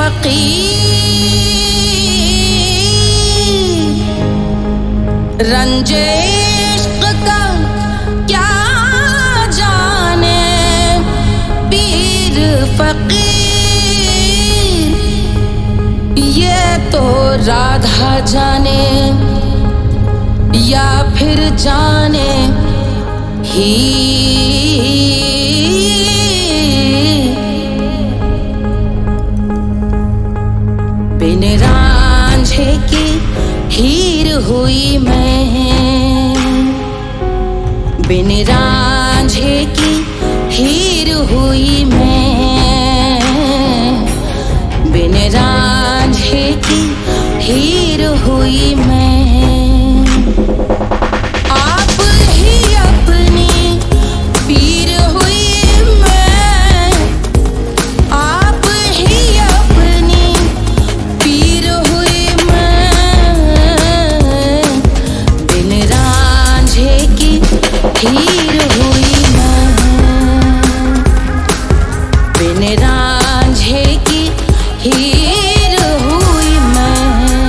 फकीर रंजे इश्क का क्या जाने पीर फकीर ये तो राधा जाने या फिर जाने ही बिन रांझे की हीर हुई मैं, बिन रांझे की हीर हुई मैं, बिन रांझे की हीर हुई मैं। हीर हुई मैं, बिन रांझे की हीर हुई मैं।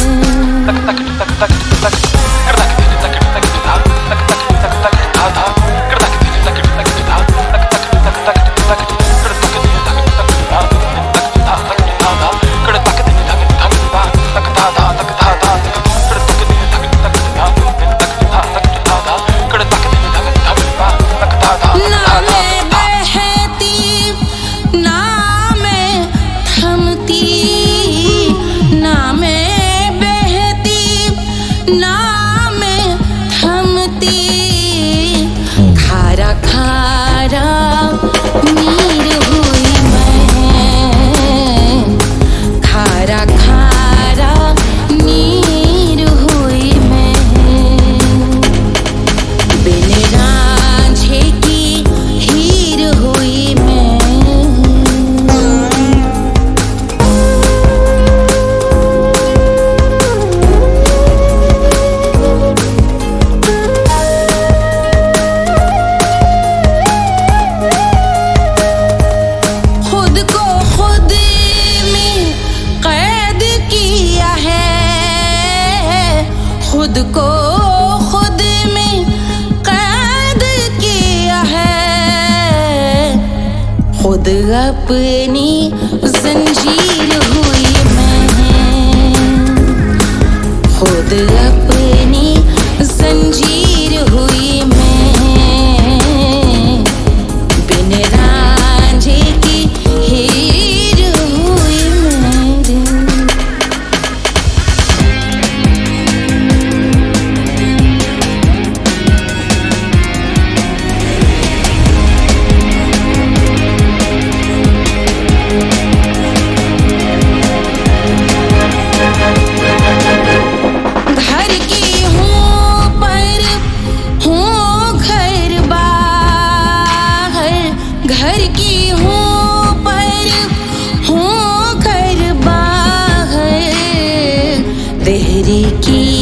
खुद को खुद में कैद किया है, खुद अपनी जंजीर हुई मैं, खुद अपनी जंजीर हुई मैं, बिन रांझे की हीर हुई मेरे। घर की हूँ पर हूँ घर बाहर, तेरी की